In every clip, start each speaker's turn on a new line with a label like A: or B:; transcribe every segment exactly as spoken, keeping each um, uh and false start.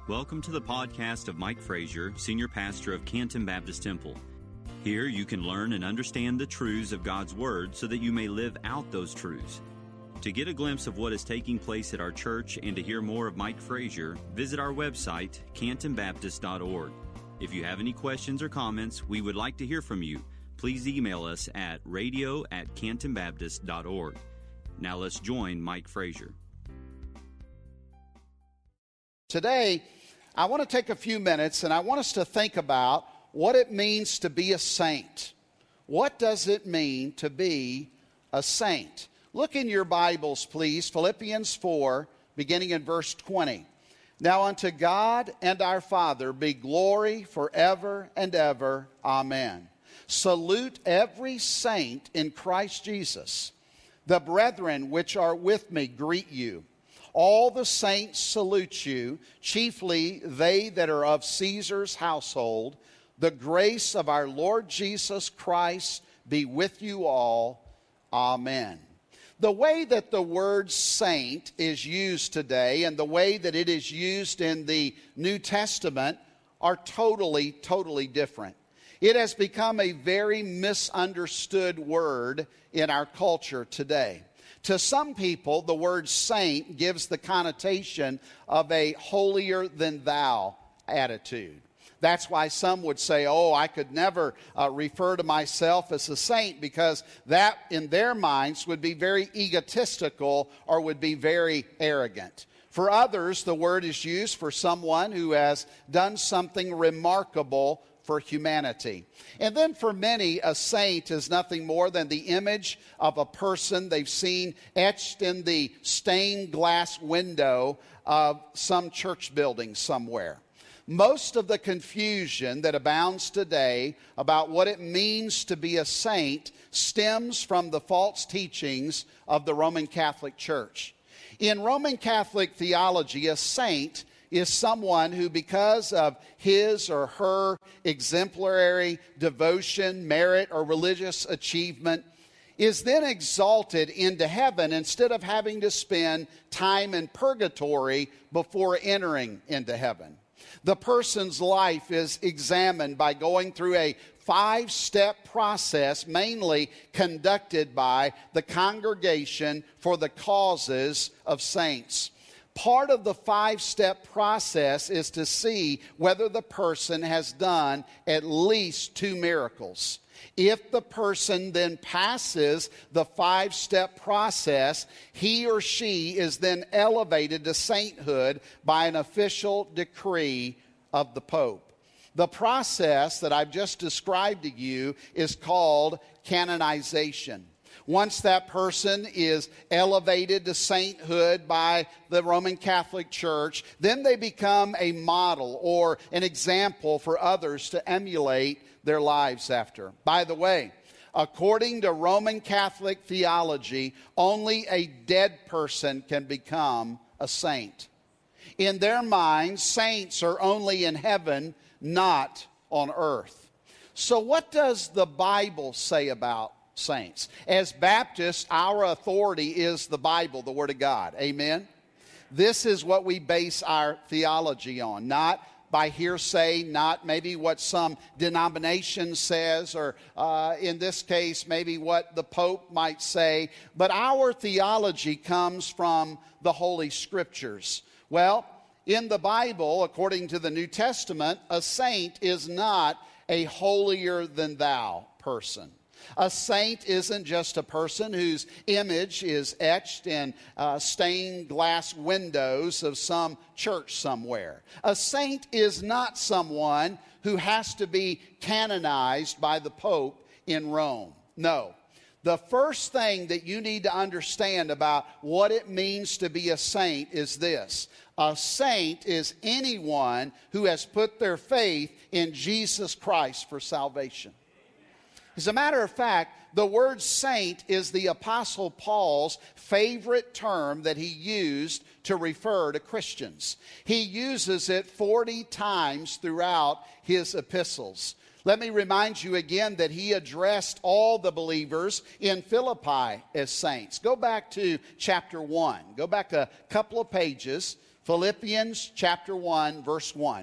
A: Welcome to the podcast of Mike Frazier, Senior Pastor of Canton Baptist Temple. Here you can learn and understand the truths of God's Word so that you may live out those truths. To get a glimpse of what is taking place at our church and to hear more of Mike Frazier, visit our website, canton baptist dot org. If you have any questions or comments, we would like to hear from you. Please email us at radio at canton baptist dot org. Now let's join Mike Frazier.
B: Today, I want to take a few minutes and I want us to think about what it means to be a saint. What does it mean to be a saint? Look in your Bibles, please, Philippians four, beginning in verse twenty. Now unto God and our Father be glory forever and ever. Amen. Salute every saint in Christ Jesus. The brethren which are with me greet you. All the saints salute you, chiefly they that are of Caesar's household. The grace of our Lord Jesus Christ be with you all. Amen. The way that the word saint is used today and the way that it is used in the New Testament are totally, totally different. It has become a very misunderstood word in our culture today. To some people, the word saint gives the connotation of a holier-than-thou attitude. That's why some would say, oh, I could never uh, refer to myself as a saint, because that, in their minds, would be very egotistical or would be very arrogant. For others, the word is used for someone who has done something remarkable for humanity. And then for many, a saint is nothing more than the image of a person they've seen etched in the stained glass window of some church building somewhere. Most of the confusion that abounds today about what it means to be a saint stems from the false teachings of the Roman Catholic Church. In Roman Catholic theology, a saint is someone who, because of his or her exemplary devotion, merit, or religious achievement, is then exalted into heaven instead of having to spend time in purgatory before entering into heaven. The person's life is examined by going through a five-step process, mainly conducted by the Congregation for the Causes of Saints. Part of the five-step process is to see whether the person has done at least two miracles. If the person then passes the five-step process, he or she is then elevated to sainthood by an official decree of the Pope. The process that I've just described to you is called canonization. Once that person is elevated to sainthood by the Roman Catholic Church, then they become a model or an example for others to emulate their lives after. By the way, according to Roman Catholic theology, only a dead person can become a saint. In their minds, saints are only in heaven, not on earth. So what does the Bible say about saints? As Baptists, our authority is the Bible, the Word of God. Amen? This is what we base our theology on, not by hearsay, not maybe what some denomination says, or uh, in this case, maybe what the Pope might say. But our theology comes from the Holy Scriptures. Well, in the Bible, according to the New Testament, a saint is not a holier-than-thou person. A saint isn't just a person whose image is etched in uh, stained glass windows of some church somewhere. A saint is not someone who has to be canonized by the Pope in Rome. No. The first thing that you need to understand about what it means to be a saint is this. A saint is anyone who has put their faith in Jesus Christ for salvation. As a matter of fact, the word saint is the Apostle Paul's favorite term that he used to refer to Christians. He uses it forty times throughout his epistles. Let me remind you again that he addressed all the believers in Philippi as saints. Go back to chapter one. Go back a couple of pages. Philippians chapter one, verse one.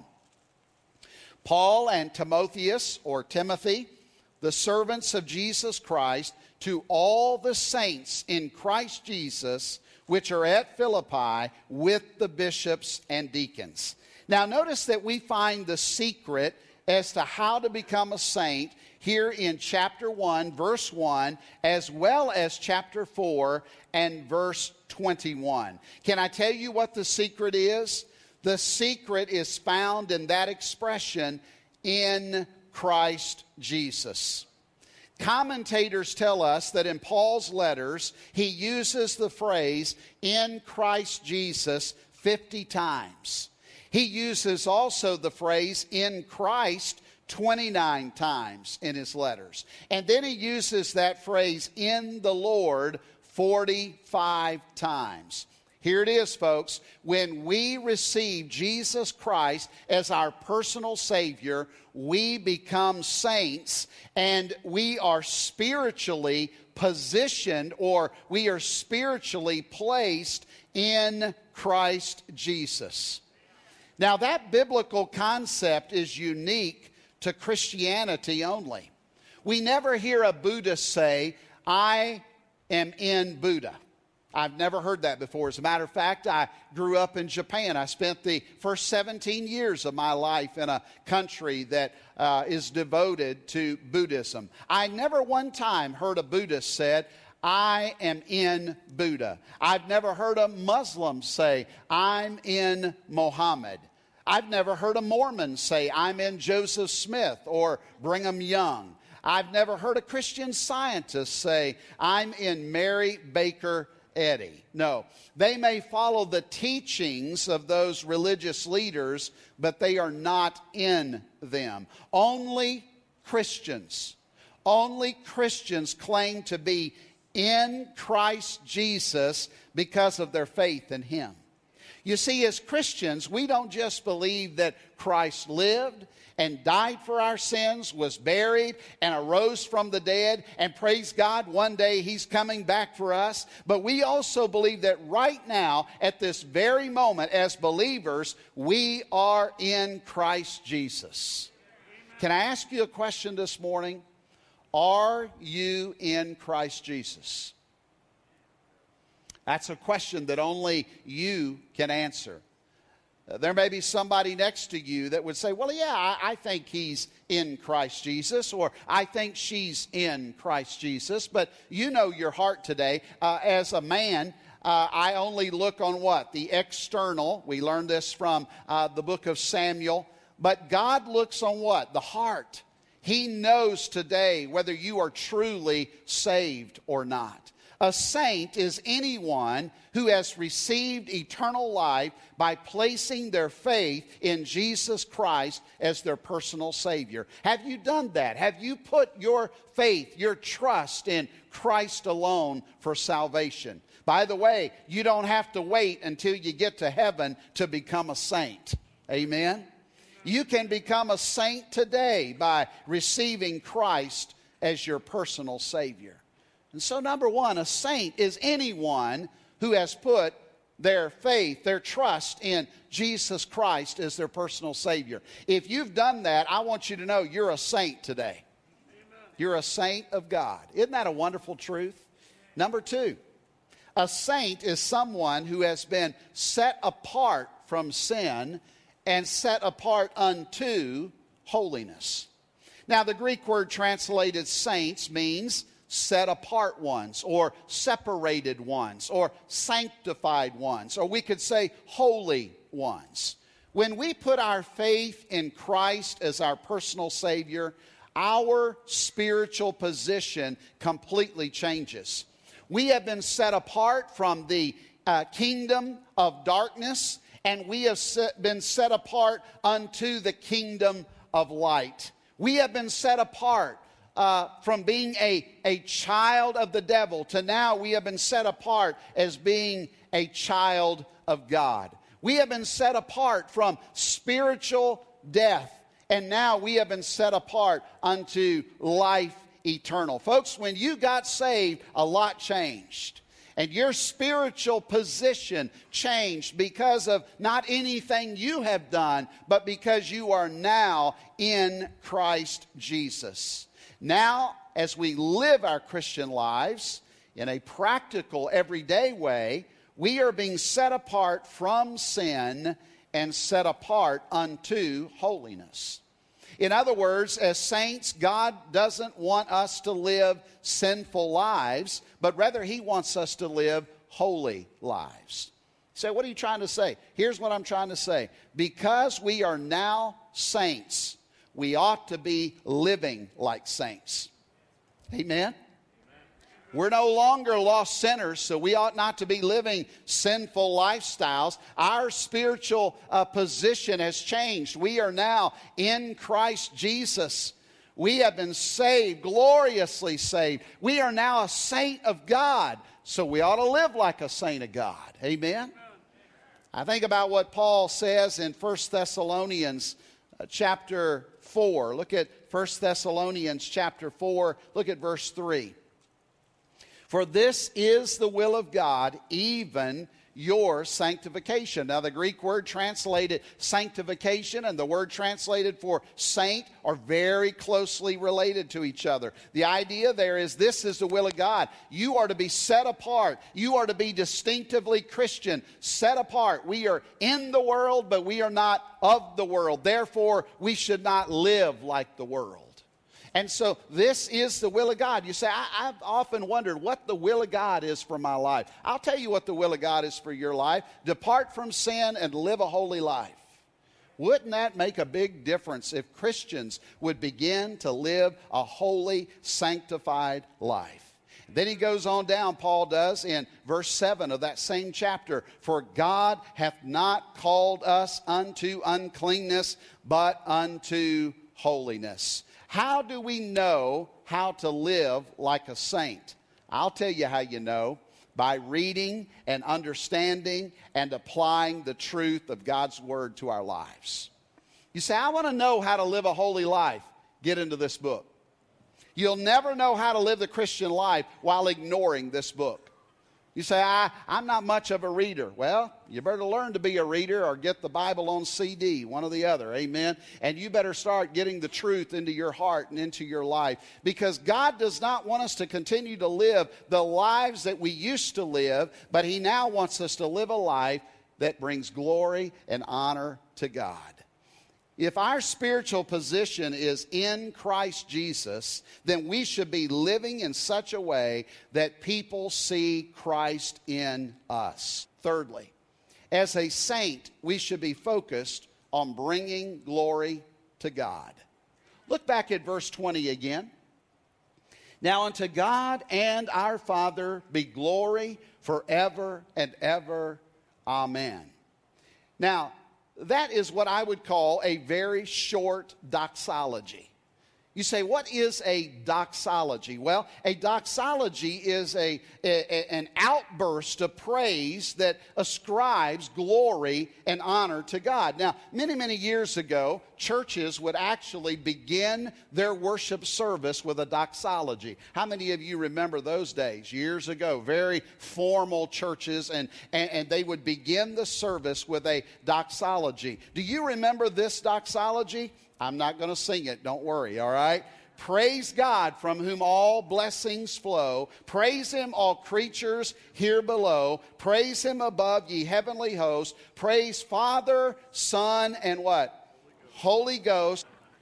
B: Paul and Timotheus, or Timothy, the servants of Jesus Christ, to all the saints in Christ Jesus, which are at Philippi, with the bishops and deacons. Now notice that we find the secret as to how to become a saint here in chapter one, verse one, as well as chapter four and verse twenty-one. Can I tell you what the secret is? The secret is found in that expression, in Christ Jesus. Commentators tell us that in Paul's letters, he uses the phrase, in Christ Jesus, fifty times. He uses also the phrase, in Christ, twenty-nine times in his letters. And then he uses that phrase, in the Lord, forty-five times. Here it is, folks. When we receive Jesus Christ as our personal Savior, we become saints, and we are spiritually positioned, or we are spiritually placed in Christ Jesus. Now, that biblical concept is unique to Christianity only. We never hear a Buddhist say, I am in Buddha. I've never heard that before. As a matter of fact, I grew up in Japan. I spent the first seventeen years of my life in a country that uh, is devoted to Buddhism. I never one time heard a Buddhist said, I am in Buddha. I've never heard a Muslim say, I'm in Mohammed. I've never heard a Mormon say, I'm in Joseph Smith or Brigham Young. I've never heard a Christian Scientist say, I'm in Mary Baker Eddy. No, they may follow the teachings of those religious leaders, but they are not in them. Only Christians, only Christians claim to be in Christ Jesus because of their faith in Him. You see, as Christians, we don't just believe that Christ lived and died for our sins, was buried, and arose from the dead, and praise God, one day He's coming back for us. But we also believe that right now, at this very moment, as believers, we are in Christ Jesus. Can I ask you a question this morning? Are you in Christ Jesus? That's a question that only you can answer. Uh, there may be somebody next to you that would say, well, yeah, I, I think he's in Christ Jesus, or I think she's in Christ Jesus. But you know your heart today. Uh, as a man, uh, I only look on what? The external. We learned this from uh, the book of Samuel. But God looks on what? The heart. He knows today whether you are truly saved or not. A saint is anyone who has received eternal life by placing their faith in Jesus Christ as their personal Savior. Have you done that? Have you put your faith, your trust in Christ alone for salvation? By the way, you don't have to wait until you get to heaven to become a saint. Amen? You can become a saint today by receiving Christ as your personal Savior. And so, number one, a saint is anyone who has put their faith, their trust in Jesus Christ as their personal Savior. If you've done that, I want you to know you're a saint today. Amen. You're a saint of God. Isn't that a wonderful truth? Number two, a saint is someone who has been set apart from sin and set apart unto holiness. Now, the Greek word translated saints means set apart ones, or separated ones, or sanctified ones, or we could say holy ones. When we put our faith in Christ as our personal Savior, our spiritual position completely changes. We have been set apart from the uh, kingdom of darkness, and we have set, been set apart unto the kingdom of light. We have been set apart Uh, from being a, a child of the devil to now we have been set apart as being a child of God. We have been set apart from spiritual death, and now we have been set apart unto life eternal. Folks, when you got saved, a lot changed. And your spiritual position changed because of not anything you have done, but because you are now in Christ Jesus. Now, as we live our Christian lives in a practical, everyday way, we are being set apart from sin and set apart unto holiness. In other words, as saints, God doesn't want us to live sinful lives, but rather He wants us to live holy lives. So what are you trying to say? Here's what I'm trying to say. Because we are now saints, we ought to be living like saints. Amen? We're no longer lost sinners, so we ought not to be living sinful lifestyles. Our spiritual uh, position has changed. We are now in Christ Jesus. We have been saved, gloriously saved. We are now a saint of God, so we ought to live like a saint of God. Amen? I think about what Paul says in First Thessalonians uh, chapter four. Look at First Thessalonians chapter four. Look at verse three. For this is the will of God, even your sanctification. Now, the Greek word translated sanctification and the word translated for saint are very closely related to each other. The idea there is this is the will of God. You are to be set apart. You are to be distinctively Christian, set apart. We are in the world, but we are not of the world. Therefore, we should not live like the world. And so this is the will of God. You say, I, I've often wondered what the will of God is for my life. I'll tell you what the will of God is for your life. Depart from sin and live a holy life. Wouldn't that make a big difference if Christians would begin to live a holy, sanctified life? Then he goes on down, Paul does, in verse seven of that same chapter. For God hath not called us unto uncleanness, but unto holiness. How do we know how to live like a saint? I'll tell you how you know. By reading and understanding and applying the truth of God's Word to our lives. You say, I want to know how to live a holy life. Get into this book. You'll never know how to live the Christian life while ignoring this book. You say, I, I'm not much of a reader. Well, you better learn to be a reader or get the Bible on C D, one or the other, amen? And you better start getting the truth into your heart and into your life, because God does not want us to continue to live the lives that we used to live, but He now wants us to live a life that brings glory and honor to God. If our spiritual position is in Christ Jesus, then we should be living in such a way that people see Christ in us. Thirdly, as a saint, we should be focused on bringing glory to God. Look back at verse twenty again. Now unto God and our Father be glory forever and ever. Amen. Now, that is what I would call a very short doxology. You say, what is a doxology? Well, a doxology is a, a, an outburst of praise that ascribes glory and honor to God. Now, many, many years ago, churches would actually begin their worship service with a doxology. How many of you remember those days, years ago? Very formal churches, and, and, and they would begin the service with a doxology. Do you remember this doxology? I'm not going to sing it, don't worry, all right? Praise God, from whom all blessings flow. Praise Him, all creatures here below. Praise Him above, ye heavenly hosts. Praise Father, Son, and what? Holy Ghost. Holy Ghost.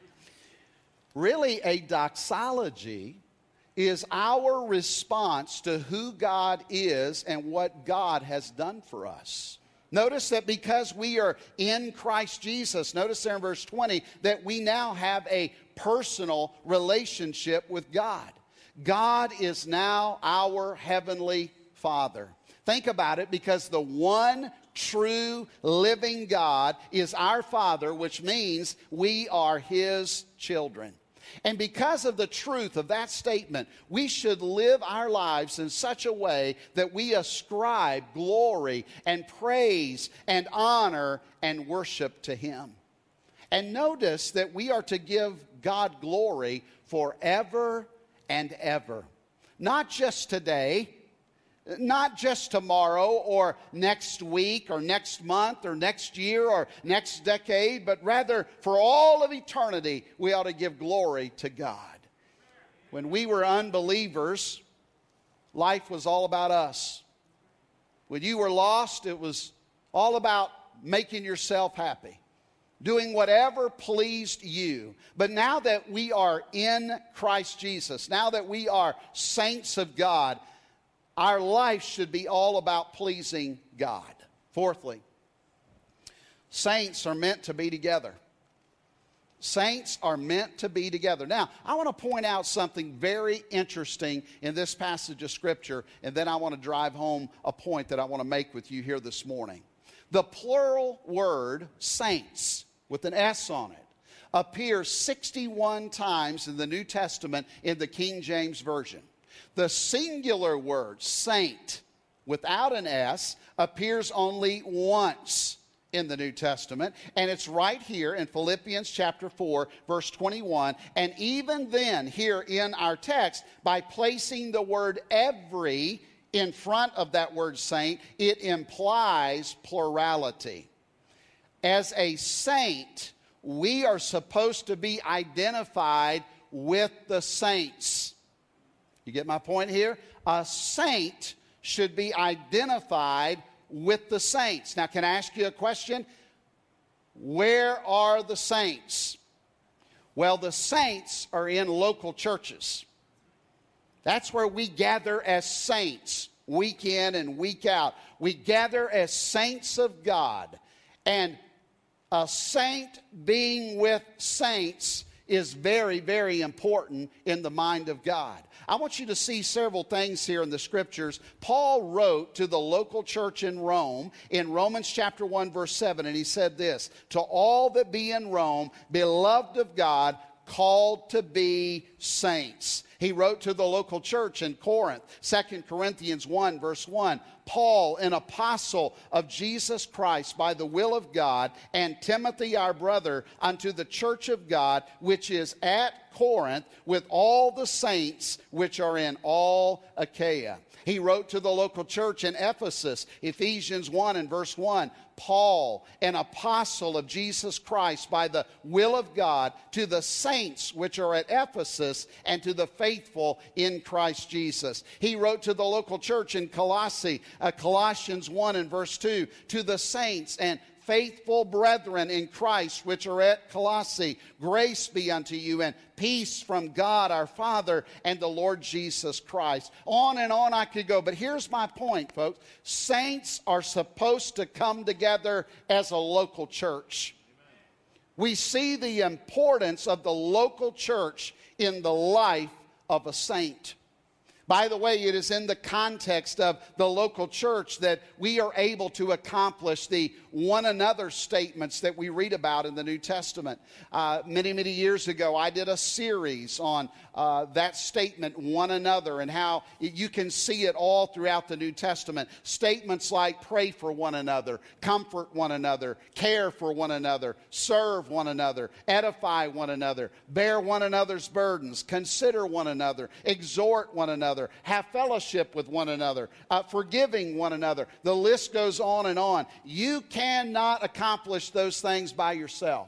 B: Really, a doxology is our response to who God is and what God has done for us. Notice that because we are in Christ Jesus, notice there in verse twenty, that we now have a personal relationship with God. God is now our heavenly Father. Think about it, because the one true living God is our Father, which means we are His children. And because of the truth of that statement, we should live our lives in such a way that we ascribe glory and praise and honor and worship to Him. And notice that we are to give God glory forever and ever. Not just today, Not just tomorrow or next week or next month or next year or next decade, but rather for all of eternity, we ought to give glory to God. When we were unbelievers, life was all about us. When you were lost, it was all about making yourself happy, doing whatever pleased you. But now that we are in Christ Jesus, now that we are saints of God, our life should be all about pleasing God. Fourthly, saints are meant to be together. Saints are meant to be together. Now, I want to point out something very interesting in this passage of Scripture, and then I want to drive home a point that I want to make with you here this morning. The plural word, saints, with an S on it, appears sixty-one times in the New Testament in the King James Version. The singular word, saint, without an S, appears only once in the New Testament, and it's right here in Philippians chapter four, verse twenty-one. And even then, here in our text, by placing the word every in front of that word saint, it implies plurality. As a saint, we are supposed to be identified with the saints. You get my point here? A saint should be identified with the saints. Now, can I ask you a question? Where are the saints? Well, the saints are in local churches. That's where we gather as saints, week in and week out. We gather as saints of God. And a saint being with saints is very, very important in the mind of God. I want you to see several things here in the Scriptures. Paul wrote to the local church in Rome in Romans chapter one, verse seven, and he said this: "To all that be in Rome, beloved of God, called to be saints." He wrote to the local church in Corinth, Second Corinthians one, verse one, "Paul, an apostle of Jesus Christ by the will of God, and Timothy our brother, unto the church of God, which is at Corinth, with all the saints which are in all Achaia." He wrote to the local church in Ephesus, Ephesians one and verse one, "Paul, an apostle of Jesus Christ by the will of God, to the saints which are at Ephesus, and to the faithful in Christ Jesus." He wrote to the local church in Colossae, uh, Colossians one and verse two, "To the saints and faithful brethren in Christ which are at Colossae, grace be unto you and peace from God our Father and the Lord Jesus Christ." On and on I could go, but here's my point, folks. Saints are supposed to come together as a local church. We see the importance of the local church in the life of a saint. By the way, it is in the context of the local church that we are able to accomplish the one another statements that we read about in the New Testament. Uh, many, many years ago, I did a series on uh, that statement, one another, and how you can see it all throughout the New Testament. Statements like pray for one another, comfort one another, care for one another, serve one another, edify one another, bear one another's burdens, consider one another, exhort one another, have fellowship with one another, uh, forgiving one another. The list goes on and on. You cannot accomplish those things by yourself.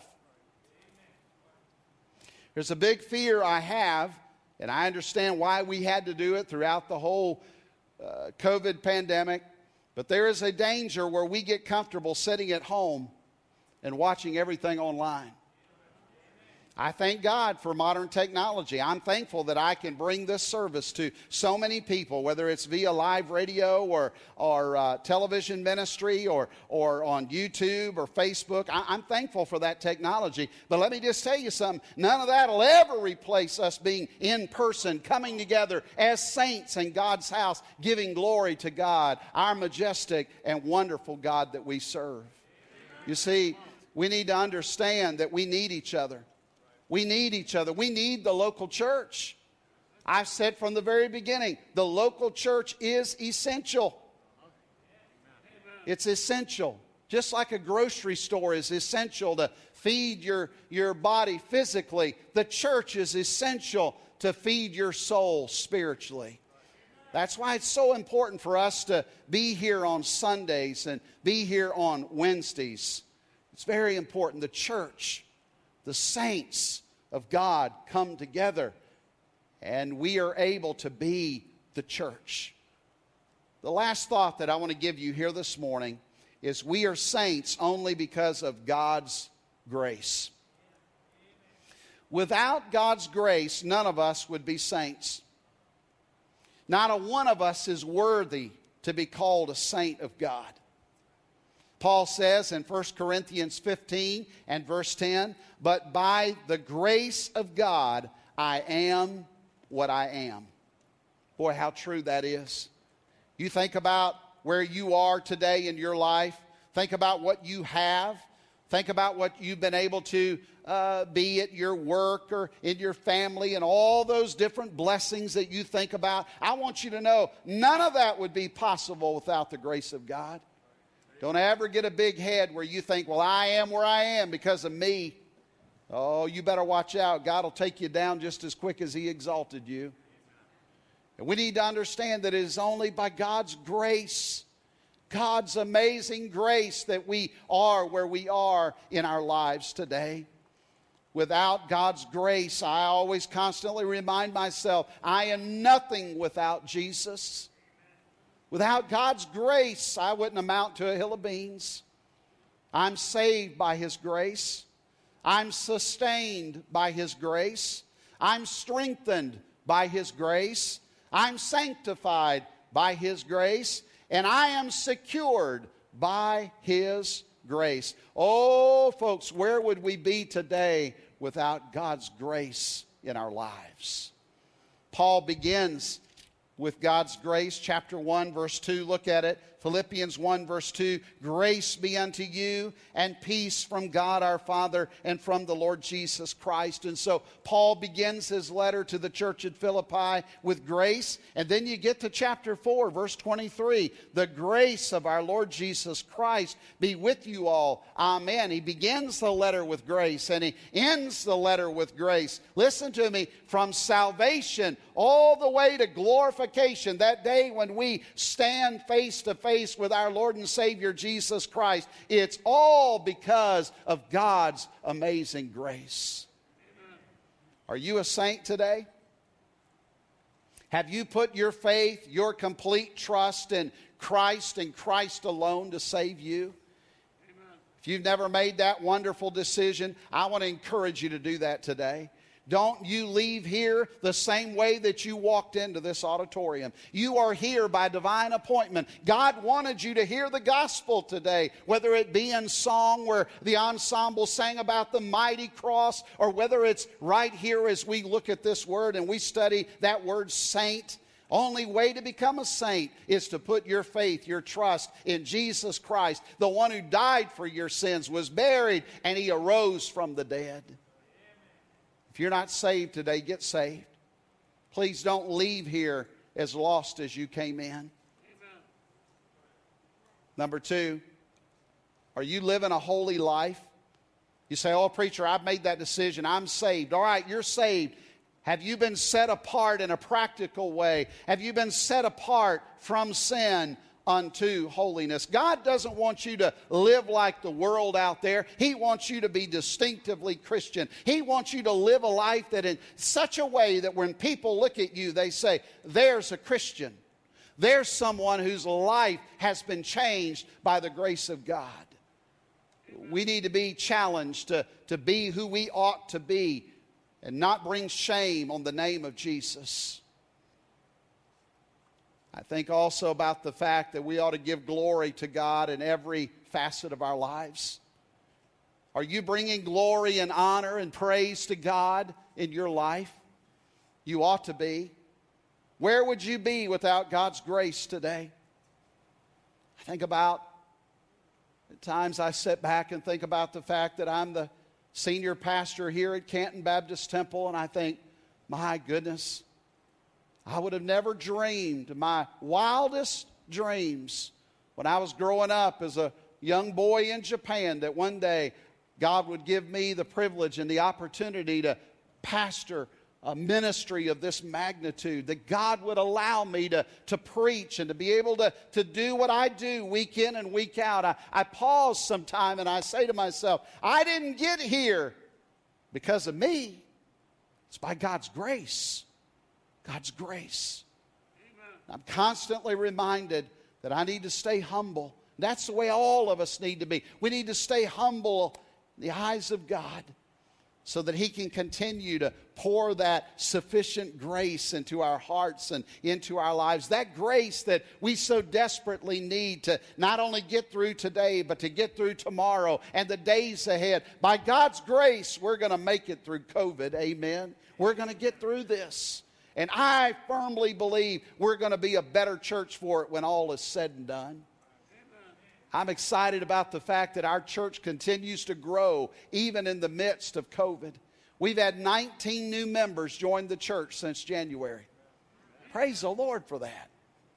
B: There's a big fear I have, and I understand why we had to do it throughout the whole uh, COVID pandemic, but there is a danger where we get comfortable sitting at home and watching everything online. I thank God for modern technology. I'm thankful that I can bring this service to so many people, whether it's via live radio or, or uh, television ministry or, or on YouTube or Facebook. I, I'm thankful for that technology. But let me just tell you something. None of that will ever replace us being in person, coming together as saints in God's house, giving glory to God, our majestic and wonderful God that we serve. You see, we need to understand that we need each other. We need each other. We need the local church. I've said from the very beginning, the local church is essential. It's essential. Just like a grocery store is essential to feed your, your body physically, the church is essential to feed your soul spiritually. That's why it's so important for us to be here on Sundays and be here on Wednesdays. It's very important. The church, the saints of God come together, and we are able to be the church. The last thought that I want to give you here this morning is we are saints only because of God's grace. Without God's grace, none of us would be saints. Not a one of us is worthy to be called a saint of God. Paul says in First Corinthians fifteen and verse ten, "But by the grace of God, I am what I am." Boy, how true that is. You think about where you are today in your life. Think about what you have. Think about what you've been able to uh, be at your work or in your family and all those different blessings that you think about. I want you to know none of that would be possible without the grace of God. Don't ever get a big head where you think, well, I am where I am because of me. Oh, you better watch out. God will take you down just as quick as He exalted you. And we need to understand that it is only by God's grace, God's amazing grace, that we are where we are in our lives today. Without God's grace, I always constantly remind myself, I am nothing without Jesus. Without God's grace, I wouldn't amount to a hill of beans. I'm saved by His grace. I'm sustained by His grace. I'm strengthened by His grace. I'm sanctified by His grace. And I am secured by His grace. Oh, folks, where would we be today without God's grace in our lives? Paul begins with God's grace, chapter one, verse two. Look at it. Philippians one, verse two. Grace be unto you and peace from God our Father and from the Lord Jesus Christ. And so Paul begins his letter to the church at Philippi with grace. And then you get to chapter four, verse twenty-three. The grace of our Lord Jesus Christ be with you all. Amen. He begins the letter with grace and he ends the letter with grace. Listen to me. From salvation all the way to glorification, that day when we stand face to face with our Lord and Savior Jesus Christ, it's all because of God's amazing grace. Amen. Are you a saint today? Have you put your faith, your complete trust in Christ and Christ alone to save you? Amen. If you've never made that wonderful decision, I want to encourage you to do that today. Don't you leave here the same way that you walked into this auditorium. You are here by divine appointment. God wanted you to hear the gospel today, whether it be in song where the ensemble sang about the mighty cross, or whether it's right here as we look at this word and we study that word saint. Only way to become a saint is to put your faith, your trust in Jesus Christ, the one who died for your sins, was buried, and He arose from the dead. If you're not saved today, get saved. Please don't leave here as lost as you came in. Amen. Number two, are you living a holy life? You say, oh, preacher, I've made that decision. I'm saved. All right, you're saved. Have you been set apart in a practical way? Have you been set apart from sin unto holiness? God doesn't want you to live like the world out there. He wants you to be distinctively Christian. He wants you to live a life that in such a way that when people look at you, they say, there's a Christian. There's someone whose life has been changed by the grace of God. We need to be challenged to, to be who we ought to be and not bring shame on the name of Jesus. I think also about the fact that we ought to give glory to God in every facet of our lives. Are you bringing glory and honor and praise to God in your life? You ought to be. Where would you be without God's grace today? I think about, at times I sit back and think about the fact that I'm the senior pastor here at Canton Baptist Temple, and I think, my goodness, I would have never dreamed, my wildest dreams when I was growing up as a young boy in Japan, that one day God would give me the privilege and the opportunity to pastor a ministry of this magnitude, that God would allow me to, to preach and to be able to, to do what I do week in and week out. I, I pause sometime and I say to myself, I didn't get here because of me. It's by God's grace. God's grace. Amen. I'm constantly reminded that I need to stay humble. That's the way all of us need to be. We need to stay humble in the eyes of God, so that He can continue to pour that sufficient grace into our hearts and into our lives. That grace that we so desperately need to not only get through today, but to get through tomorrow and the days ahead. By God's grace, we're going to make it through COVID. Amen. We're going to get through this. And I firmly believe we're going to be a better church for it when all is said and done. I'm excited about the fact that our church continues to grow even in the midst of COVID. We've had nineteen new members join the church since January. Praise the Lord for that.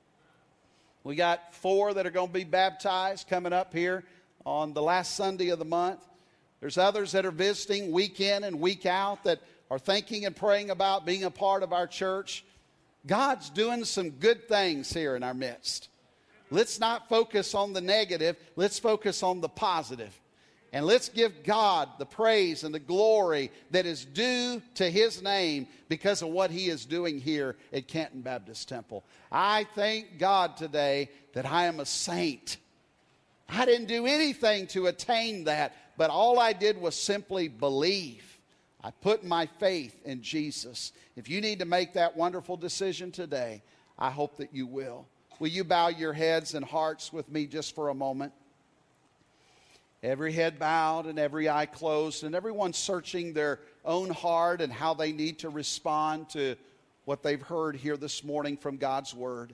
B: We got four that are going to be baptized coming up here on the last Sunday of the month. There's others that are visiting week in and week out that are thinking and praying about being a part of our church. God's doing some good things here in our midst. Let's not focus on the negative. Let's focus on the positive. And let's give God the praise and the glory that is due to His name because of what He is doing here at Canton Baptist Temple. I thank God today that I am a saint. I didn't do anything to attain that, but all I did was simply believe. I put my faith in Jesus. If you need to make that wonderful decision today, I hope that you will. Will you bow your heads and hearts with me just for a moment? Every head bowed and every eye closed, and everyone searching their own heart and how they need to respond to what they've heard here this morning from God's Word.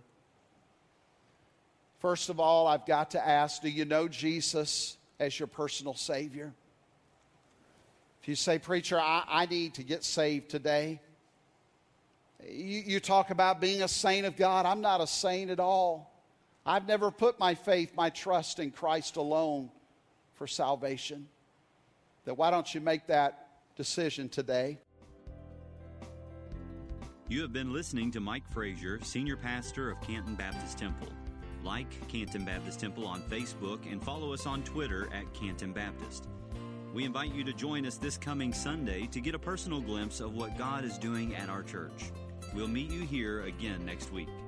B: First of all, I've got to ask, do you know Jesus as your personal Savior? If you say, preacher, I, I need to get saved today. You, you talk about being a saint of God. I'm not a saint at all. I've never put my faith, my trust in Christ alone for salvation. Then why don't you make that decision today?
A: You have been listening to Mike Frazier, Senior Pastor of Canton Baptist Temple. Like Canton Baptist Temple on Facebook and follow us on Twitter at Canton Baptist. We invite you to join us this coming Sunday to get a personal glimpse of what God is doing at our church. We'll meet you here again next week.